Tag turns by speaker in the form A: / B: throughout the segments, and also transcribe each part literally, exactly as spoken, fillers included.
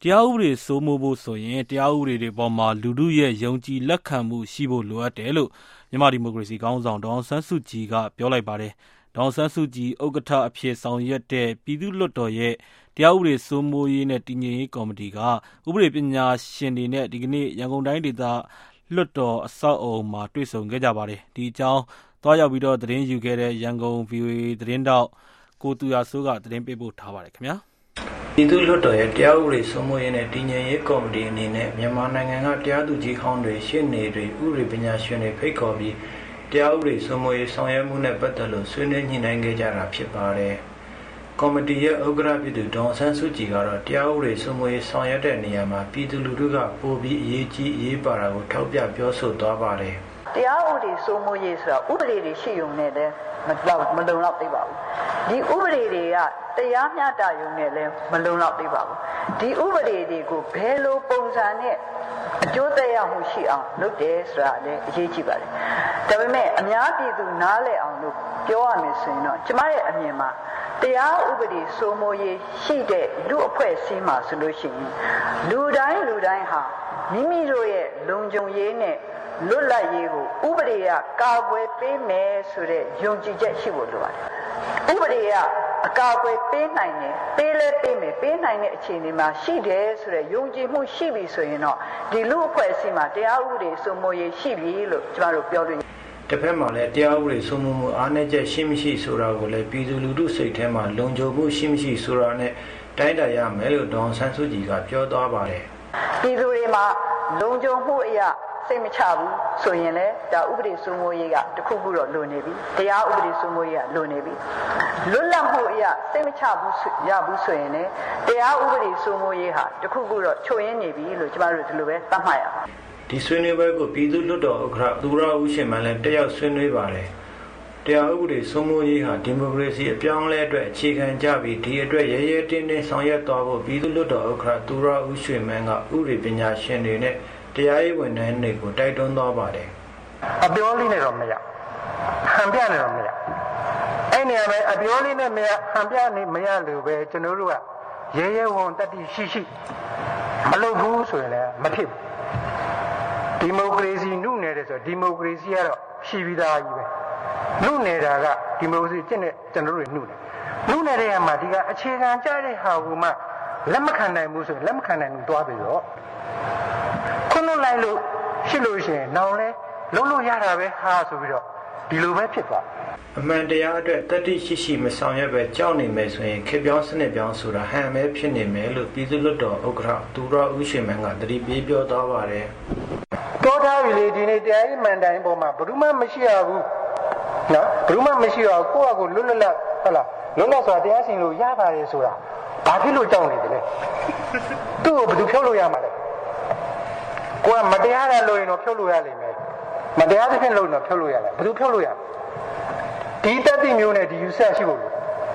A: တရားဥပဒေစိုးမိုးဖို့ဆိုရင်တရားဥပဒေတွေပေါ်မှာလူထုရဲ့ယုံကြည်လက်ခံမှုရှိဖို့လိုအပ်တယ်လို့မြန်မာဒီမိုကရေစီခေါင်းဆောင်ဒေါ်အောင်ဆန်းစုကြည်ကပြောလိုက်ပါတယ်။ဒေါ်အောင်ဆန်းစုကြည်ဥက္ကဋ္ဌအဖြစ်ဆောင်ရွက်တဲ့ပြည်သူ့လွှတ်တော်ရဲ့တရားဥပဒေစိုးမိုးရေးနဲ့တည်ငြိမ်ရေးကော်မတီကဥပဒေပညာရှင်တွေနဲ့ဒီကနေ့ရန်ကုန်တိုင်းဒေသလွှတ်တော်အဆောက်အအုံမှာတွေ့ဆုံခဲ့ကြပါတယ်။ဒီအကြောင်းသွားရောက်ပြီးတော့သတင်းယူခဲ့တဲ့ရန်ကုန် ဗီအိုအေ သတင်းတောက်ကိုသူရစိုးကသတင်းပေးပို့ထားပါတယ်ခင်ဗျာ
B: ။ပြည်သူ့လွှတ်တော်ရဲ့တရားဥပဒေစိုးမိုးရေးနဲ့တည်ငြိမ်ရေးကော်မတီအနေနဲ့မြန်မာနိုင်ငံကတရားသူကြီးဟောင်းတွေရှင်းနေတွေဥပဒေပညာရှင်တွေဖိတ်ခေါ်ပြီးတရားဥပဒေစိုးမိုးရေးဆောင်ရွက်မှုနဲ့ပတ်သက်လို့ဆွေးနွေးညှိနှိုင်းခဲ့ကြတာဖြစ်ပါတယ်။ကော်မတီရဲ့ဥက္ကဋ္ဌပြည်သူဒေါ်ဆန်းစုကြည်ကတော့တရားဥပဒေစိုးမိုးရေးဆောင်ရွက်တဲ့နေရာမှာပြည်သူလူထုကပိုပြီးအရေးကြီးအရေးပါတာကိုထောက်ပြပြောဆိုသွားပါတယ်
C: ။တရားဥပဒေစိုးမိုးရေးဆိုတာဥပဒေတွေရှိုံနဲ့လည်းမလောက်မလုံလောက်သေးပါဘူး။ဒီဥပဒေတွေကတရားမျှတရုံနဲ့လည်းမလုံလောက်သေးပါဘူး။ဒီဥပဒေတွေကိုဘယ်လိုပုံစံနဲ့အကျိုးသက်ရောက်မှုရှိအောင်လုပ်တယ်ဆိုတာလည်းအရေးကြီးပါတယ်။ဒါပေမဲ့အများပြည်သူနားလည်အောင်လို့ပြောရမယ်ဆိုရင်တော့ကျမရဲ့အမြင်မှာတရားဥပဒေစိုးမိုးရေးရှိတဲ့လူအဖွဲ့အစည်းမှာဆိုလို့ရှိရင်လူတိုင်းလူတိုင်းဟာမိမိတို့ရဲ့လုံခြုံရေးနဲ့လွတ်လပ်ရေးကိုဥပဒေကကာကွယ်ပေးမယ်ဆိုတဲ့ယုံကြည်ချက်ရှိဖို့လိုပါတယ်။ဥပဒေကအကာအကွယ်ပေးနိုင်တယ်ပေးလဲပေးမယ်ပေးနိုင်တဲ့အခြေအနေမှာရှိတယ်ဆိုတဲ့ယုံကြည်မှုရှိပြီဆိုရင်တော့ဒီလူအဖွဲ့အစည်းမှာတရားဥပဒေစိုးမိုးရေးရှိပြီလို့ကျမတို့ပြောလို့
B: တစ်ဖက်မှာလည်းတရားဥပဒေစိုးမိုးမှုအားနည်းချက်ရှိမရှိဆိုတာကိုလည်းပြည်သူလူထုစိတ်ထဲမှာလုံခြုံမှုရှိမရှိဆိုတာနဲ့တိုင်းတာရမယ်လို့ဒေါ်ဆန်းစုကြည်ကပြောသွားပါတယ်
C: ။ပြည်သူတွေမှာလုံခြုံမှုအရာစိတ်မချဘူးဆိုရင်လည်းဒါဥပဒေစိုးမိုးရေးကတခုခုတော့လိုနေပြီတရားဥပဒေစိုးမိုးရေးကလိုနေပြီလွတ်လပ်မှုအရာစိတ်မချဘူးရဘူးဆိုရင်လည်းတရားဥပဒေစိုးမိုးရေးဟာတခုခုတော့ချို့ရင်းနေပြီလို့ကျမတို့ဒီလိုပဲသတ်မှတ်ရအောင်
B: ဒီဆွေးနွေးပွဲကိုပြည်သူ့လွှတ်တော်ဥက္ကဋ္ဌသူရဦးရှင်မန်းလည်းတက်ရောက်ဆွေးနွေးပါတယ်တရားဥပဒေစိုးမိုးရေးဟာဒီမိုကရေစီအပြောင်းအလဲအတွက်အခြေခံကြပြီးဒီအတွက်ရဲရဲတင်းတင်းဆောင်ရွက်သွားဖို့ပြည်သူ့လွှတ်တော်ဥက္ကဋ္ဌသူရဦးရှင်မန်းကဥပဒေပညာရှင်တွေနဲ့တရားရေးဝန်ထမ်းတွေကိုတိုက်တွန်းသွားပါတယ်
D: အပြောလေးနဲ့တော့မရဟန်ပြနဲ့တော့မရအဲ့နေရာမှာအပြောလေးနဲ့မရဟန်ပြနေမရလို့ပဲကျွန်တော်တို့ကရဲရဲဝန်တတိရှိရှိမလုပ်ဘူးဆိုရင်လည်းမဖြစ်ဘူးဒီမိုကရေစီနှုတ်နေတဲ့ဆိုဒီမိုကရေစီကတော့ရှိပြီးသားကြီးပဲနှုတ်နေတာကဒီမိုကရေစီကျင့်တဲ့ကျွန်တော်တို့တွေနှုတ်တယ်နှုတ်နေတဲ့နေရာမှာဒီကအခြေခံကြတဲ့ဟာကမှလက်မခံနိုင်ဘူးဆိုရင်လက်မခံနိုင်ဘူးသွားပြီးတော့ခွန်းလိုက်လို့ရှိလို့ရှိရင်နောင်လဲလုံးလို့ရတာပဲဟာဆိုပြီးတော့ဒီလိုပဲဖြစ်သွား
B: အမှန်တရားအတွက်တတိရှိရှိမဆောင်ရွက်ပဲကြောက်နေမယ်ဆိုရင်ခေပြောင်းစနစ်ပြောင်းဆိုတာဟန်ပဲဖြစ်နေမယ်လို့ပြည်သူ့လွှတ်တော်ဥက္ကဋ္ဌသူရဦးရှင်မန်းကတတိပေးပြောသွားပါတယ်
D: ပြောထားပြီလေဒီနေ့တရားရေးမှန်တိုင်းပေါ်မှာဘယ်သူမှမရှိရဘူးနော်ဘယ်သူမှမရှိရဘူးကိုယ့်အကိုလွတ်လပ်လပ်ဟုတ်လားလွတ်လပ်စွာတရားစီရင်လို့ရပါတယ်ဆိုတာဘာဖြစ်လို့ကြောက်နေတယ်လဲသူ့ကိုဘယ်သူဖြုတ်လို့ရမှာလဲကိုယ်ကမတရားတာလို့ရင်တော့ဖြုတ်လို့ရလိမ့်မယ်မတရားတဲ့ဖြစ်လို့တော့ဖြုတ်လို့ရလားဘယ်သူဖြုတ်လို့ရဒီတတိမျိုးနဲ့ဒီယူဆရှိဖို့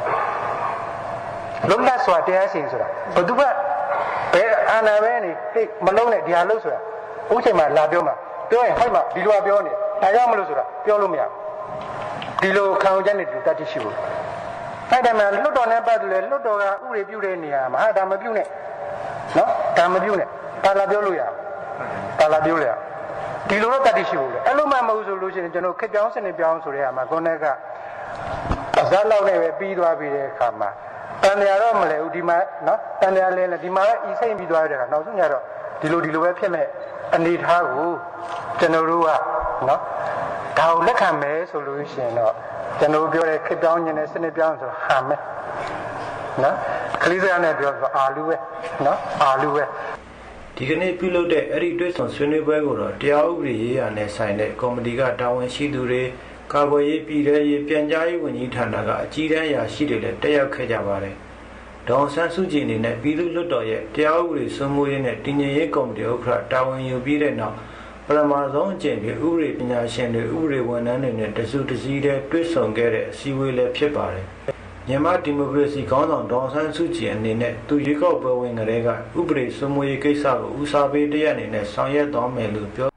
D: လို့လုံးလတ်စွာတရားရှင်ဆိုတာဘယ်သူကဘယ်အာဏာပဲနေဟိတ်မလုံးနဲ့ဒီဟာလို့ဆိုတာဥချိန်မှာလာပြောမှာပြောရင်ဟိုက်မှာဒီလိုပြောနေဒါကြောင့်မလို့ဆိုတာပြောလို့မရဒီလိုခံယူချက်နဲ့ဒီတတိရှိဖို့အဲ့ဒါမှလွတ်တော်နဲ့ပတ်သက်လေလွတ်တော်ကဥပဒေပြုတဲ့နေရာမှာဒါမပြုနဲ့နော်ဒါမပြုနဲ့ဒါလာပြောလို့ရတာလာပြောလေဒီလိုတော့တတိရှိဘူးလေအဲ့လိုမှမဟုတ်ဆိုလို့ရှိရင်ကျွန်တော်ခက်ပြောင်းစနစ်ပြောင်းဆိုတဲ့အခါမှာကိုယ်နဲ့ကအစလောက်နဲ့ပဲပြီးသွားပြီးတဲ့အခါမှာတန်တရားတော့မလဲဘူးဒီမှာနော်တန်တရားလဲလဲဒီမှာပဲဤစိတ်ပြီးသွားတဲ့အခါနောက်ဆုံးညတော့ဒီလိုဒီလိုပဲဖြစ်မဲ့အနေထားကိုကျွန်တော်တို့ကနော်ဒါကိုလက်ခံမယ်ဆိုလို့ရှိရင်တော့ကျွန်တော်ပြောတဲ့ခက်ပြောင်းခြင်းနဲ့စနစ်ပြောင်းဆိုဟန်မယ်နော်ခလေးစရာနဲ့ပြောဆိုအာလူပဲနော်အာလူပဲ
B: ဒီကနေ့ပြုလုပ်တဲ့အဲ့ဒီတွဲဆောင်ဆွေးနွေးပွဲကိုတော့တရားဥပဒေရေးရာနဲ့ဆိုင်တဲ့ကော်မတီကတာဝန်ရှိသူတွေကာကွယ်ရေးပြည်ထရေးပြန်ကြားရေးဝန်ကြီးဌာနကအကြီးတန်းအရာရှိတွေလည်းတက်ရောက်ခဲ့ကြပါတယ်။ဒေါ်ဆန်းစုကြည်အနေနဲ့ပြည်သူ့လွှတ်တော်ရဲ့တရားဥပဒေစိုးမိုးရေးနဲ့တည်ငြိမ်ရေးကော်မတီဥက္ကဋ္ဌတာဝန်ယူပြီးတဲ့နောက်ပထမဆုံးအကြိမ်ပြီးဥပဒေပညာရှင်တွေဥပဒေဝန်ထမ်းတွေနဲ့တစုတစည်းတည်းတွေ့ဆုံခဲ့တဲ့အစည်းအဝေးလည်းဖြစ်ပါတယ်။မြန်မာဒီမိုကရေစီခေါင်းဆောင်ဒေါ်ဆန်းစုကြည်အနေနဲ့သူရွေးကောက်ပွဲဝင်ကလေးကဥပဒေစိုးမိုးရေးကိစ္စကိုဦးစားပေးတရက်အနေနဲ့ဆောင်ရွက်သွားမယ်လို့ပြော